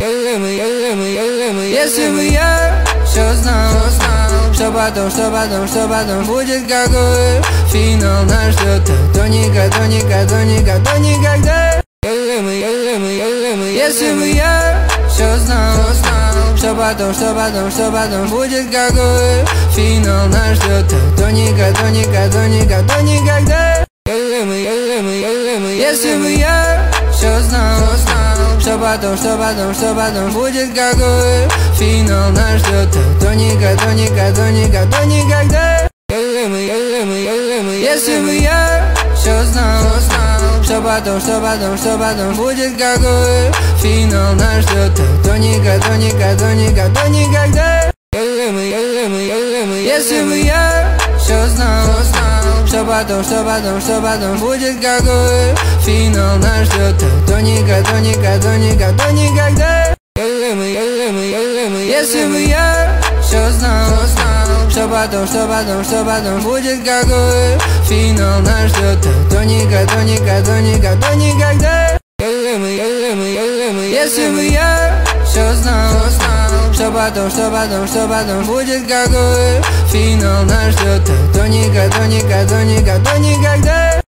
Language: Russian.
Если бы я все знал, что потом будет какой финал нас ждет, то никогда. Если бы я все знал, что потом будет какой финал нас ждет, то никогда. Если бы я все знал, что потом будет какой финал нас ждет, то никогда. Если бы я все знал, что потом будет какой финал нас ждет, то никогда. Если бы я все знал, что потом будет какой финал нас ждет, то никогда. Если бы я все знал, что потом будет какой финал нас ждет, то никогда. Если бы я все знал, что потом будет какой финал нас ждет, то никогда.